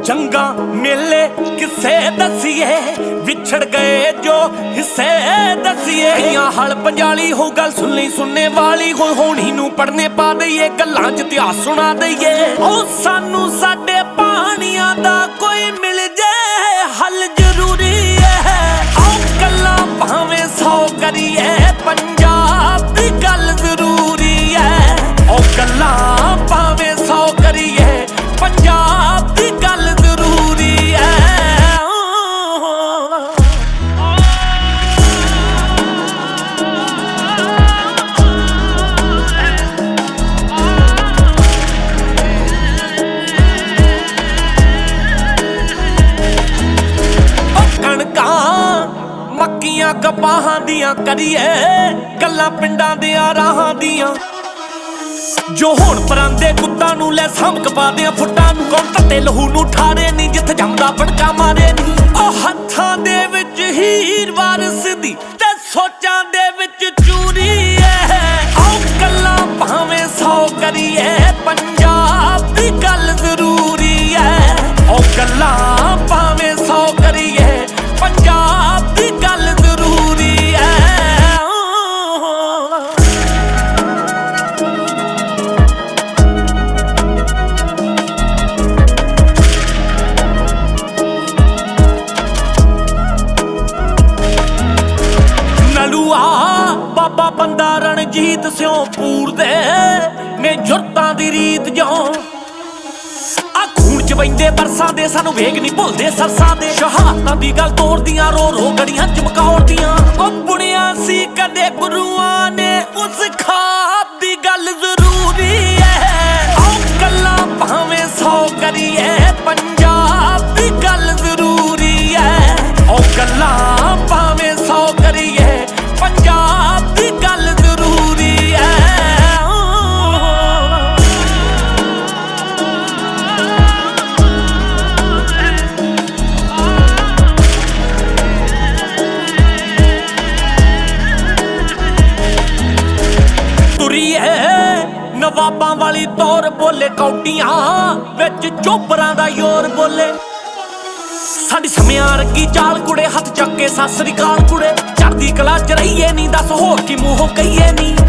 जंगा मेले किसे दसिए विछड़ गए जो हिस्से दसिए हल पंजाली हो गल सुनने वाली हो होनी नू पढ़ने पा दईए गल्लां च इतिहास सुना दईए ओ सानू साडे पानियां दा कोई मिल जाए हल जरूरी है ओ गल्लां भावें 100 करिए पंजाब दी गल जरूरी है ओ गल्लां भावें 100 करिए पंजाब दी गल जरूरी है मक्कियां कपाहां दियां करिए गल्लां पिंडां दियां राहां दियां जो हुण परांदे कुत्तां नू लै सामक पादियां फुट्टां नू कौन तत्ते लहू नू ठारे नी जिथे जमदा पड़का मारे नी ओ हत्थां दे विच हीर वारस दी ते सोचां दे विच चूरी है ओ गल्लां भावें 100 करिए पंजाब दी गल जरूरी है ओ गल्लां भावें 100 करिए पंजाब दी गल जरूरी है नलुआ बाबा बंदा रणजीत स्यों पूर दे ने जुरतां दी रीत जो खून च बहिंदे बरसां दे सानू वेग नहीं भुलदे सरसां दे शहादतां दी गल तोड़दियां रो रो गड़ियां चमकाउदियां ओ बुनिया सी कदे गुरुआं ने उस खाब दी गल जरूरी है ओ गल्लां भावें 100 करिए पंजाब दी गल जरूरी है ओ गल्लां भावें 100 करिए पंजाब दी गल जरूरी है नवाबां वाली तौर बोले कौटियां विच चोबरां दा योर बोले साडी समियां रगी चाल कुड़े हथ चक के सत श्री अकाल कुड़े चढ़दी कला च रहीए नी दस होर की मूंहों कहीए नी